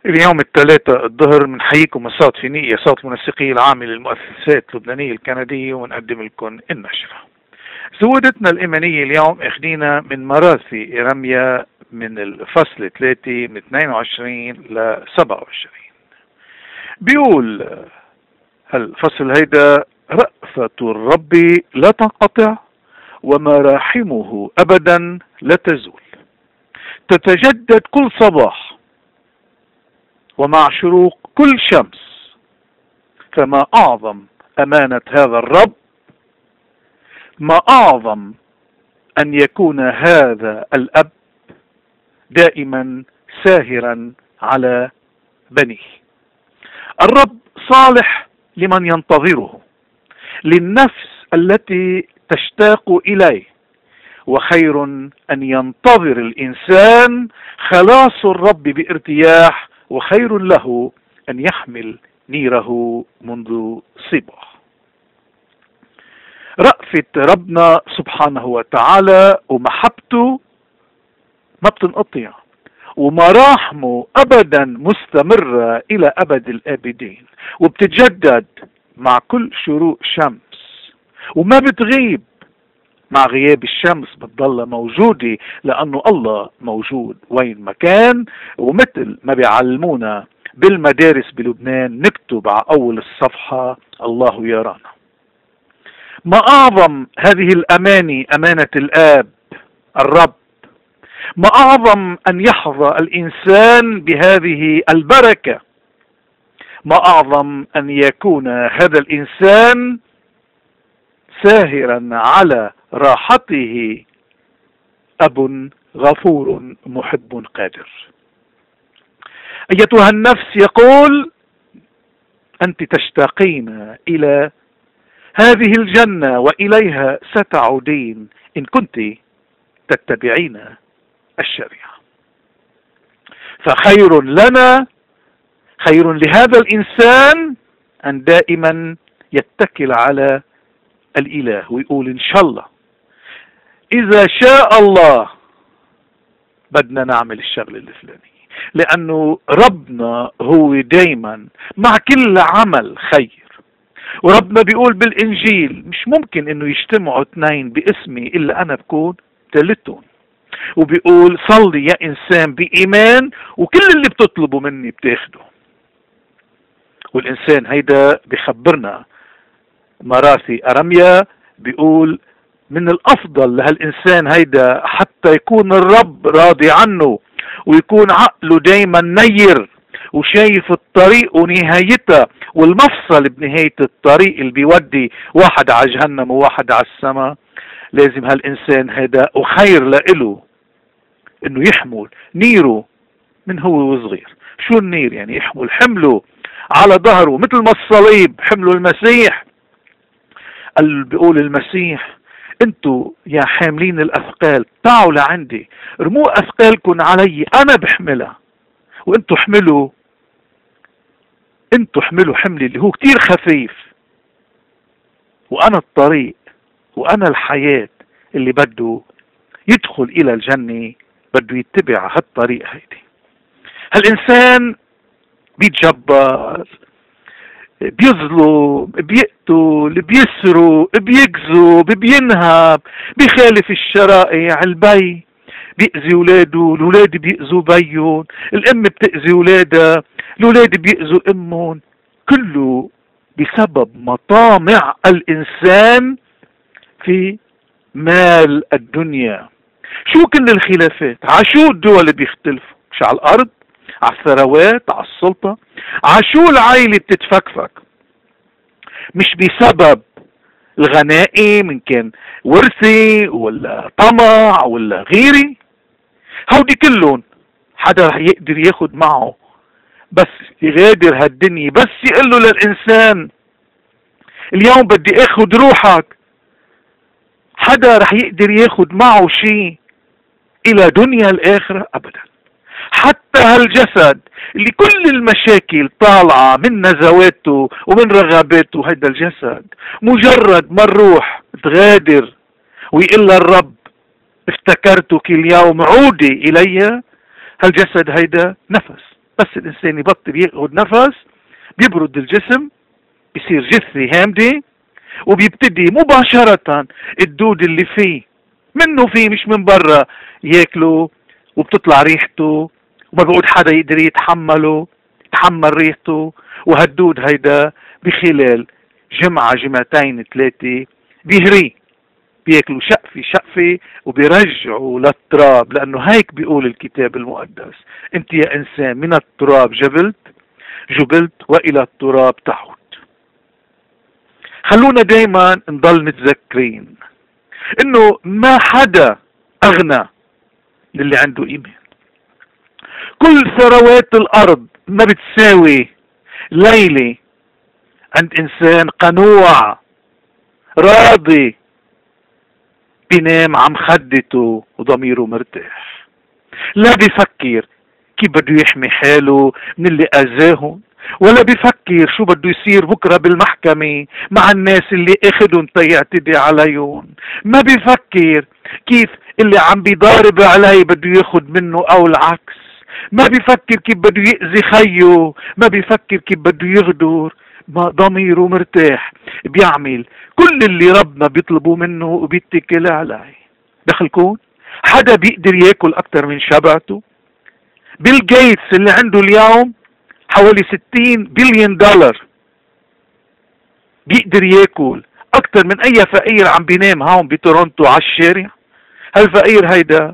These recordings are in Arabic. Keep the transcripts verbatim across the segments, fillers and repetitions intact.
اليوم الثلاثاء الظهر بنحييكم من صوت فينيقيا صوت المنسقية العامة للمؤسسات اللبنانية الكندية ونقدم لكم النشرة. زودتنا الإيمانية اليوم اخدينا من مراثي إرميا من الفصل ثلاثة من اثنين وعشرين ل سبعة وعشرين. بيقول هالفصل هيدا: رأفة الرب لا تنقطع ومراحمه أبدا لا تزول، تتجدد كل صباح ومع شروق كل شمس. فما أعظم أمانة هذا الرب، ما أعظم أن يكون هذا الأب دائما ساهرا على بنيه. الرب صالح لمن ينتظره، للنفس التي تشتاق إليه، وخير أن ينتظر الإنسان خلاص الرب بارتياح، وخير له أن يحمل نيره منذ صباح. رأفة ربنا سبحانه وتعالى ومحبته ما بتنقطع، ومراحمه أبدا مستمرة إلى أبد الآبدين، وبتتجدد مع كل شروق شمس، وما بتغيب. مع غياب الشمس بتضل موجودة، لأنه الله موجود وين ما كان. ومثل ما بيعلمونا بالمدارس بلبنان نكتب على أول الصفحة: الله يرانا. ما أعظم هذه الأماني، أمانة الآب الرب. ما أعظم أن يحظى الإنسان بهذه البركة. ما أعظم أن يكون هذا الإنسان ساهرا على راحته. أب غفور محب قادر. أيتها النفس يقول: أنت تشتاقين إلى هذه الجنة وإليها ستعودين إن كنت تتبعين الشريعة. فخير لنا، خير لهذا الإنسان أن دائما يتكل على الإله ويقول: إن شاء الله إذا شاء الله بدنا نعمل الشغل الفلاني، لأنه ربنا هو دايما مع كل عمل خير. وربنا بيقول بالإنجيل: مش ممكن إنه يجتمعوا اثنين باسمي إلا أنا بكون ثالثهم. وبيقول: صلي يا إنسان بإيمان وكل اللي بتطلبه مني بتاخده. والإنسان هيدا بيخبرنا مراثي أرميا، بيقول: من الأفضل لهالإنسان هيدا حتى يكون الرب راضي عنه، ويكون عقله دايما نير وشايف الطريق ونهايتها والمفصل بنهاية الطريق اللي بيودي واحد على جهنم وواحد على السماء. لازم هالإنسان هيدا وخير لإله إنه يحمل نيره من هو وصغير. شو النير؟ يعني يحمل حمله على ظهره مثل ما الصليب حمله المسيح. اللي بيقول المسيح: انتوا يا حاملين الاثقال تعالوا لعندي، رموا اثقالكم علي انا بحملها، وانتوا احملوا انتوا احملوا حملي اللي هو كتير خفيف، وانا الطريق وانا الحياة. اللي بده يدخل الى الجنة بده يتبع هالطريق هيدي. هالانسان بيتجبر، بيظلم، بيقتل، بيسرق، بيكذب، بينهب، بيخالف الشرائع. البي بيأذي ولاده، الولاد بيأذوا بيهم، الام بتأذي ولادها، الولاد بيأذوا امهم. كله بسبب مطامع الانسان في مال الدنيا. شو كل الخلافات؟ عشو الدول بيختلفوا؟ مش على الارض، على الثروات، على السلطة. عشو العائلة بتتفكفك؟ مش بسبب الغنائم، من كان ورثي ولا طمع ولا غيري. هودي كلهم حدا رح يقدر ياخد معه بس يغادر هالدنيا. بس يقول له للإنسان: اليوم بدي اخد روحك، حدا رح يقدر ياخد معه شيء الى دنيا الاخرة؟ ابدا. حتى هالجسد اللي كل المشاكل طالعة من نزواته ومن رغباته، هيدا الجسد مجرد ما الروح تغادر ويقول الرب: افتكرتك اليوم عودي الي، هالجسد هيدا نفس بس الإنسان يبطل ياخد نفس بيبرد الجسم، بيصير جثة هامدة، وبيبتدي مباشرة الدود اللي فيه منه فيه مش من برا ياكله، وبتطلع ريحته، وما بيقعد حدا يقدر يتحمله يتحمل ريحته. وهالدود هيدا بخلال جمعة جمعتين ثلاثة بيهري، بياكلوا شقفة شقفة وبيرجعوا للتراب، لأنه هيك بيقول الكتاب المقدس: انت يا إنسان من التراب جبلت جبلت وإلى التراب تعود. خلونا دايما نضل متذكرين انه ما حدا اغنى للي عنده ايمان. كل ثروات الارض ما بتساوي ليلة عند انسان قنوع راضي بينام عم خدته وضميره مرتاح، لا بيفكر كيف بده يحمي حاله من اللي اذاهم، ولا بيفكر شو بده يصير بكره بالمحكمة مع الناس اللي اخدهم تيعتدي عليهم، ما بيفكر كيف اللي عم بيضارب عليه بده ياخد منه او العكس، ما بيفكر كيف بده يأذي خيه، ما بيفكر كيف بده يغدر، ما ضميره مرتاح بيعمل كل اللي ربنا بيطلبوه منه وبيتكل عليه. دخلكون حدا بيقدر ياكل اكتر من شبعته؟ بيل جيتس اللي عنده اليوم حوالي ستين بليون دولار بيقدر ياكل اكتر من اي فقير عم بينام هون بتورونتو على الشارع. هالفقير هيدا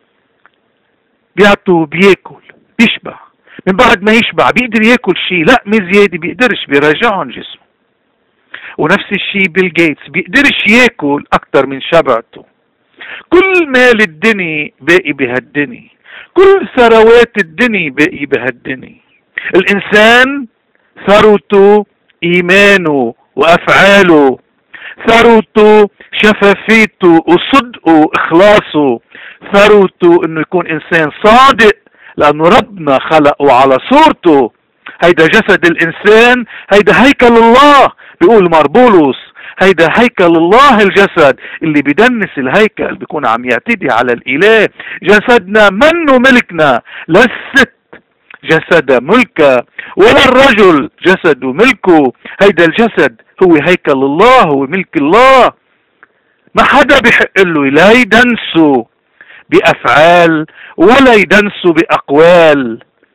بيعطوا بياكل بيشبع، من بعد ما يشبع بيقدر ياكل شيء لا مزيادة بيقدرش بيرجعهم جسمه. ونفس الشيء بيل جيتس بيقدرش ياكل اكتر من شبعته. كل مال الدنيا باقي بهالدنيا، كل ثروات الدنيا باقي بهالدنيا. الانسان ثروته ايمانه وافعاله، ثروته شفافيته وصدقه اخلاصه، ثروته انه يكون انسان صادق لانه ربنا خلقه على صورته. هيدا جسد الانسان، هيدا هيكل الله، بيقول ماربولوس هيدا هيكل الله الجسد اللي بدنس الهيكل بيكون عم يعتدي على الاله. جسدنا منه ملكنا، لا الست جسد ملكه ولا الرجل جسد ملكه. هيدا الجسد هو هيكل الله، هو ملك الله. ما حدا بيحق له لا يدنسه بأفعال ولا يدنسه بأقوال.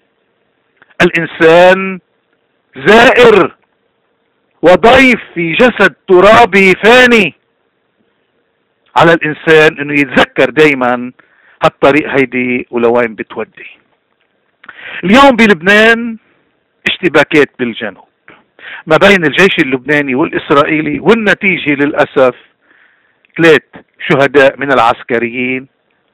الإنسان زائر وضيف في جسد ترابي فاني. على الإنسان إنه يتذكر دايما هالطريق هيدي ولوين بتودي. اليوم بلبنان اشتباكات بالجنوب ما بين الجيش اللبناني والإسرائيلي، والنتيجة للأسف ثلاث شهداء من العسكريين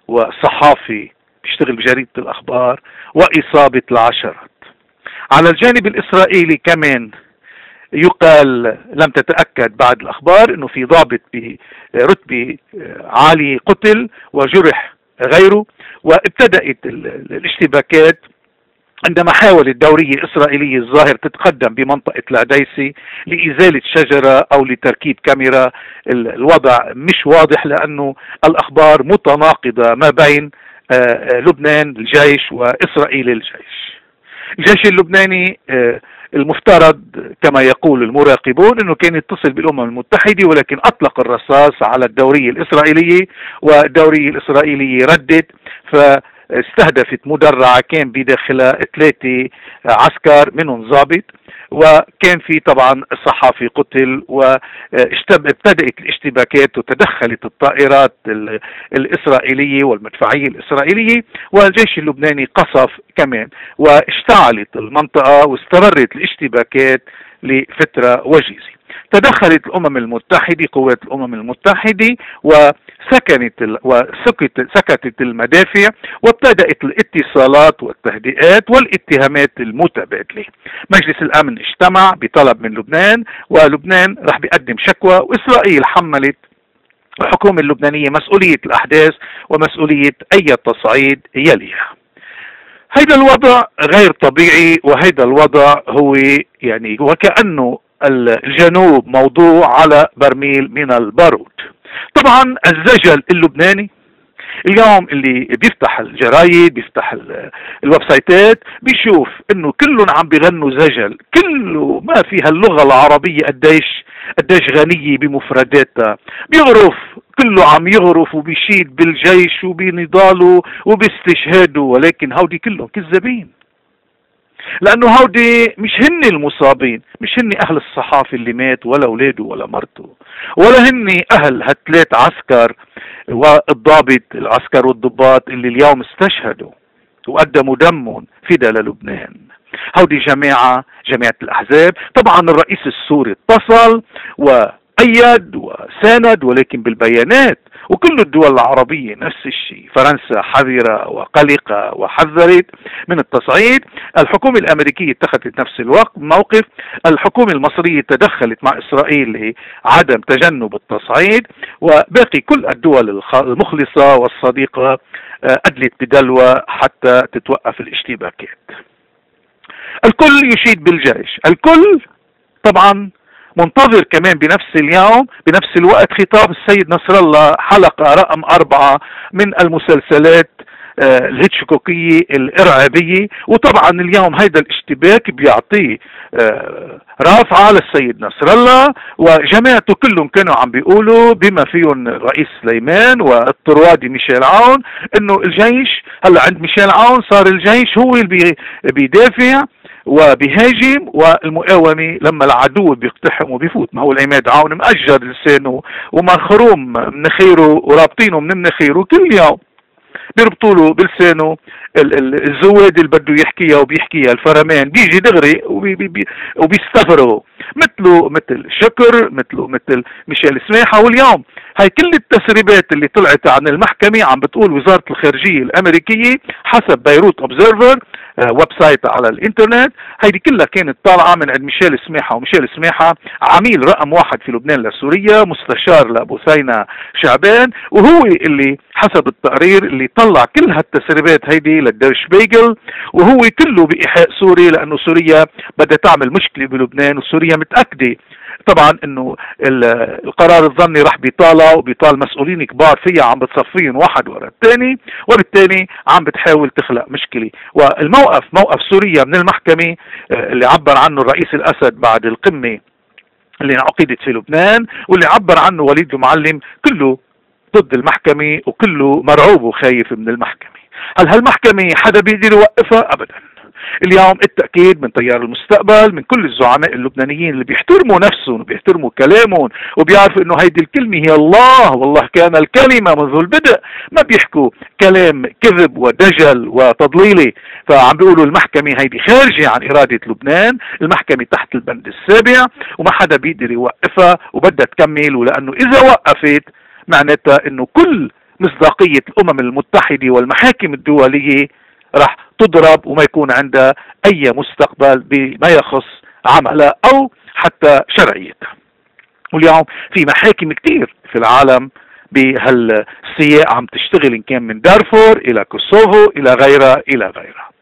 وصحافي بيشتغل بجريدة الأخبار، وإصابة العشرات. على الجانب الإسرائيلي كمان يقال، لم تتأكد بعد الأخبار، أنه في ضابط برتبة عالي قتل وجرح غيره. وابتدأت الاشتباكات عندما حاول الدورية الإسرائيلية الظاهر تتقدم بمنطقة العديسي لإزالة شجرة أو لتركيب كاميرا. الوضع مش واضح لأنه الأخبار متناقضة ما بين لبنان الجيش وإسرائيل الجيش. الجيش اللبناني المفترض كما يقول المراقبون أنه كان يتصل بالأمم المتحدة، ولكن أطلق الرصاص على الدورية الإسرائيلية، والدورية الإسرائيلية ردت ف استهدفت مدرعة كان بداخلها ثلاثة عسكر منهم ضابط، وكان في طبعا صحافي قتل. وابتدأت الاشتباكات وتدخلت الطائرات الإسرائيلية والمدفعية الإسرائيلية، والجيش اللبناني قصف كمان، واشتعلت المنطقة واستمرت الاشتباكات لفترة وجيزة. تدخلت الأمم المتحدة، قوات الأمم المتحدة، وسكنت وسكت سكتت المدافع، وابتدأت الاتصالات والتهدئات والاتهامات المتبادلة. مجلس الأمن اجتمع بطلب من لبنان، ولبنان راح بيقدم شكوى، وإسرائيل حملت الحكومة اللبنانية مسؤولية الأحداث ومسؤولية أي تصعيد يليها. هيدا الوضع غير طبيعي، وهيدا الوضع هو يعني وكأنه الجنوب موضوع على برميل من البارود. طبعا الزجل اللبناني اليوم اللي بيفتح الجرايد بيفتح الويب سايتات بيشوف انه كلهم عم بيغنوا زجل، كله ما فيها اللغة العربية قديش قديش غنية بمفرداتها، بيغرف كله عم يغرف وبيشيد بالجيش وبنضاله وباستشهاده، ولكن هودي كلهم كذابين، لانه هودي مش هن المصابين، مش هن اهل الصحافي اللي مات ولا اولاده ولا مرته، ولا هن اهل هالثلاث عسكر والضابط العسكر والضباط اللي اليوم استشهدوا وقدموا دمهم فدا للبنان. هودي جماعة جماعة الأحزاب. طبعا الرئيس السوري اتصل وأيد وساند، ولكن بالبيانات، وكل الدول العربية نفس الشيء. فرنسا حذرة وقلقة وحذرت من التصعيد، الحكومة الأمريكية اتخذت نفس الوقت موقف، الحكومة المصرية تدخلت مع إسرائيل لعدم تجنب التصعيد، وباقي كل الدول المخلصة والصديقة أدلت بدلوى حتى تتوقف الاشتباكات. الكل يشيد بالجيش، الكل طبعا منتظر كمان بنفس اليوم بنفس الوقت خطاب السيد نصر الله حلقة رقم أربعة من المسلسلات الهيتشكوكية الإرعابية. وطبعا اليوم هيدا الاشتباك بيعطيه رافعة للسيد نصر الله وجماعته، كلهم كانوا عم بيقولوا بما فيهم الرئيس سليمان والطروادي ميشيل عون انه الجيش هلا عند ميشيل عون صار الجيش هو اللي بيدافع وبيهاجم، والمقاومة لما العدو بيقتحم وبيفوت. ما هو العماد عون مأجر لسانه ومخروم مناخيره ورابطينه من مناخيره، كل يوم بيربطوا له بلسانه الزواد اللي بده يحكيها وبيحكيها الفرمان، بيجي دغري وبيستفرغوا مثله مثل شكر، مثله مثل ميشيل سماحة. واليوم هاي كل التسريبات اللي طلعت عن المحكمة عم بتقول وزارة الخارجية الأمريكية حسب بيروت أوبزرفر ويب سايت على الانترنت، هيدي كلها كانت طالعة من عند ميشيل سماحة. وميشيل سماحة عميل رقم واحد في لبنان لسوريا، مستشار لأبوسينا شعبان، وهو اللي حسب التقرير اللي طلع كل هالتسريبات هيدي للدير شبيغل، وهو كله بإيحاء سوري، لأنه سوريا بدها تعمل مشكلة بلبنان، وسوريا متأكدة طبعا انه القرار الظني راح بيطالع وبيطال مسؤولين كبار فيها عم بتصفيهم واحد ورا الثاني، وبالتالي عم بتحاول تخلق مشكله. والموقف موقف سوريا من المحكمه اللي عبر عنه الرئيس الاسد بعد القمه اللي انعقدت في لبنان، واللي عبر عنه وليد المعلم، كله ضد المحكمه وكله مرعوب وخايف من المحكمه. هل هالمحكمه حدا بيقدر يوقفها؟ ابدا. اليوم التأكيد من تيار المستقبل، من كل الزعماء اللبنانيين اللي بيحترموا نفسهم وبيحترموا كلامهم وبيعرفوا انه هيدي الكلمة هي الله، والله كان الكلمة منذ البدء، ما بيحكوا كلام كذب ودجل وتضليلي. فعم بيقولوا المحكمة هيدي خارجة عن إرادة لبنان، المحكمة تحت البند السابع وما حدا بيقدر يوقفها وبدها تكمل، ولأنه إذا وقفت معناتها انه كل مصداقية الأمم المتحدة والمحاكم الدولية راح تضرب وما يكون عندها اي مستقبل بما يخص عملها او حتى شرعيتها. واليوم في محاكم كتير في العالم بهالسياق عم تشتغل، ان كان من دارفور الى كوسوفو الى غيرها الى غيرها.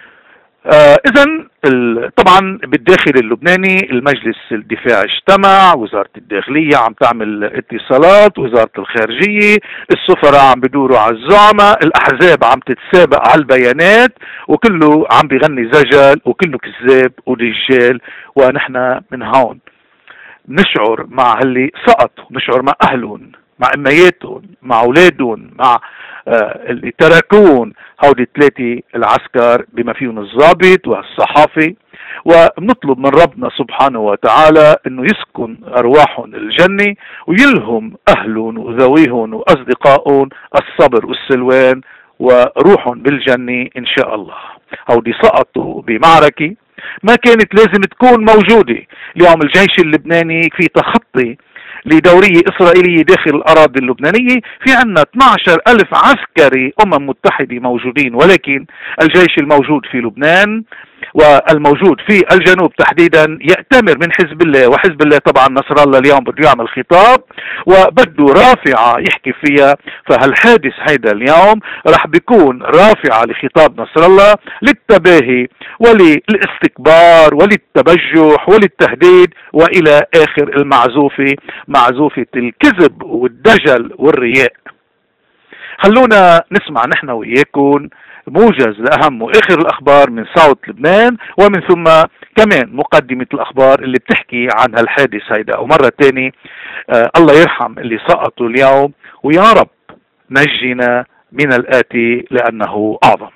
آه اذا طبعا بالداخل اللبناني المجلس الدفاع اجتمع، وزارة الداخلية عم تعمل اتصالات، وزارة الخارجية، السفراء عم بدوروا على الزعماء، الاحزاب عم تتسابق على البيانات، وكله عم بيغني زجل وكله كذاب ودجال. ونحن من هون نشعر مع اللي سقطوا، نشعر مع اهلهم، مع امياتهم، مع اولادهم، مع آه اللي تركون هودي الثلاثه العسكر بما فيهم الضابط والصحافي، وبنطلب من ربنا سبحانه وتعالى انه يسكن ارواحهم الجنه ويلهم اهلهم وذويهم واصدقائهم الصبر والسلوان وروحهم بالجنه ان شاء الله. هودي سقطوا بمعركه ما كانت لازم تكون موجوده. اليوم الجيش اللبناني في تخطي لدورية إسرائيلية داخل الأراضي اللبنانية، في عنا اثني عشر ألف عسكري أمم متحدة موجودين، ولكن الجيش الموجود في لبنان والموجود في الجنوب تحديدا يأتمر من حزب الله، وحزب الله طبعا نصر الله اليوم بده يعمل خطاب وبده رافعة يحكي فيها. فهالحادث هيدا اليوم راح بيكون رافعة لخطاب نصر الله للتباهي وللاستكبار وللتبجح وللتهديد والى اخر المعزوفة، معزوفة الكذب والدجل والرياء. خلونا نسمع نحن وإياكم موجز لأهم وآخر الأخبار من صوت لبنان، ومن ثم كمان مقدمة الأخبار اللي بتحكي عن هالحادث هيدا. ومرة تاني آه الله يرحم اللي سقطوا اليوم، ويا رب نجينا من الآتي لأنه أعظم.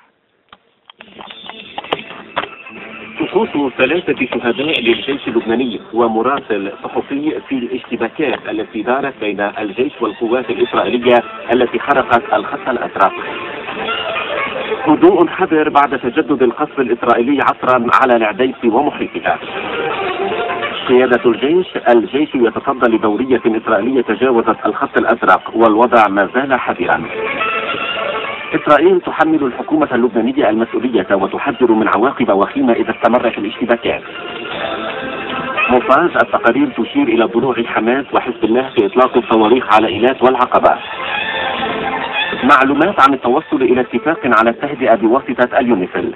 سقوط ثلاثة شهداء للجيش اللبناني ومراسل صحفي في الاشتباكات التي دارت بين الجيش والقوات الإسرائيلية التي حرقت الخط الأزرق. هدوء حذر بعد تجدد القصف الإسرائيلي عصرا على العديس ومحيطها. قيادة الجيش الجيش يتصدى لدورية إسرائيلية تجاوزت الخط الأزرق والوضع ما زال حذرا. إسرائيل تحمل الحكومة اللبنانية المسؤولية وتحذر من عواقب وخيمة إذا استمرت الاشتباكات. مونتاج التقارير تشير إلى ضلوع حماس وحزب الله في إطلاق الصواريخ على إيلات والعقبة. معلومات عن التوصل إلى اتفاق على التهدئة بواسطة اليونيفيل.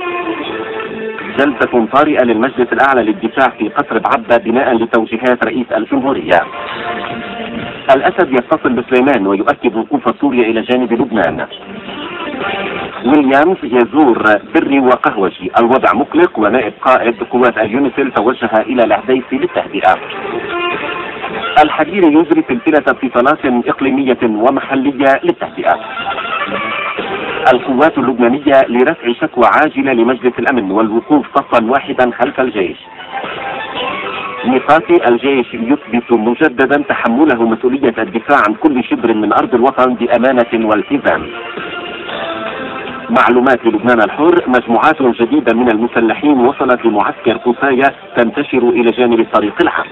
جلسة طارئة للمجلس الأعلى للدفاع في قصر بعبدة بناء لتوجيهات رئيس الجمهورية. الأسد يتصل بسليمان ويؤكد وقوف سوريا إلى جانب لبنان. ويليامز يزور بري وقهوجي، الوضع مقلق، ونائب قائد قوات اليونيفيل توجه إلى العديس للتهدئة. الحريري يجري سلسلة اتصالات إقليمية ومحلية للتهدئة. القوات اللبنانية لرفع شكوى عاجلة لمجلس الأمن والوقوف صفا واحدا خلف الجيش. ميقاتي الجيش يثبت مجددا تحمله مسؤولية الدفاع عن كل شبر من أرض الوطن بأمانة والتزام. معلومات للبنان الحر، مجموعات جديدة من المسلحين وصلت لمعسكر كفاية تنتشر إلى جانب الطريق العام.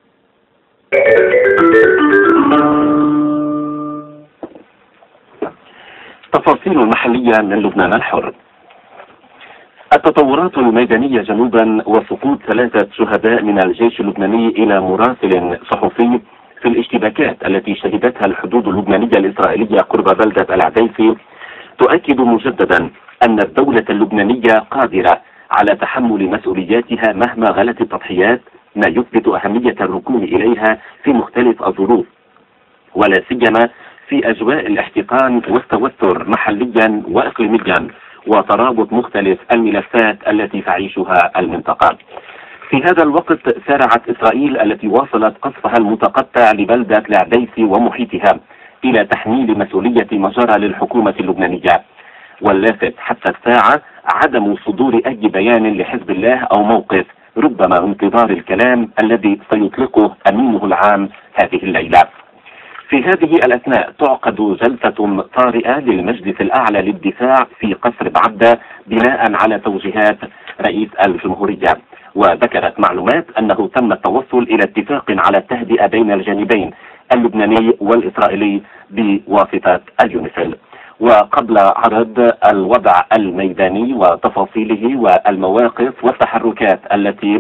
تفاصيل محلية من لبنان الحر. التطورات الميدانية جنوبا وسقوط ثلاثة شهداء من الجيش اللبناني إلى مراسل صحفي في الاشتباكات التي شهدتها الحدود اللبنانية الإسرائيلية قرب بلدة العديس تؤكد مجددا أن الدولة اللبنانية قادرة على تحمل مسؤولياتها مهما غلت التضحيات، ما يثبت أهمية الركون إليها في مختلف الظروف، ولا سيما في أجواء الاحتقان والتوتر محليا وإقليميا وترابط مختلف الملفات التي تعيشها المنطقة. في هذا الوقت سارعت إسرائيل التي واصلت قصفها المتقطع لبلدة العديس ومحيطها إلى تحميل مسؤولية مجرى للحكومة اللبنانية، واللافت حتى الساعة عدم صدور أي بيان لحزب الله أو موقف، ربما انتظار الكلام الذي سيطلقه أمينه العام هذه الليلة. في هذه الأثناء تعقد جلسة طارئة للمجلس الأعلى للدفاع في قصر بعبدة بناء على توجيهات رئيس الجمهورية، وذكرت معلومات أنه تم التوصل إلى اتفاق على التهدئة بين الجانبين اللبناني والإسرائيلي بواسطة اليونيفيل. وقبل عرض الوضع الميداني وتفاصيله والمواقف والتحركات التي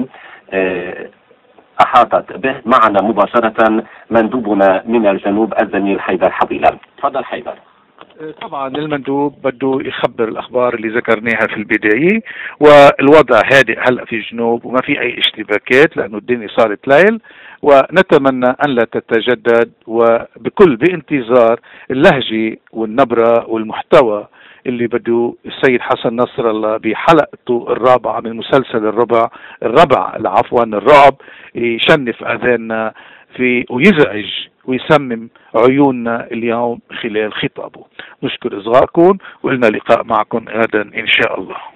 أحاطت به، معنا مباشرة مندوبنا من الجنوب الزميل حيدر حبيلا. تفضل حيدر. طبعا المندوب بده يخبر الاخبار اللي ذكرناها في البدايه، والوضع هادئ هلا في الجنوب وما في اي اشتباكات لانه الدنيا صارت ليل، ونتمنى ان لا تتجدد، وبكل بانتظار اللهجه والنبره والمحتوى اللي بده السيد حسن نصر الله بحلقته الرابعه من مسلسل الربع الربع عفوا الرعب يشنف اذاننا في ويزعج ويسمم عيوننا اليوم خلال خطابه. نشكر إصغائكم، ولنا لقاء معكم غدا إن شاء الله.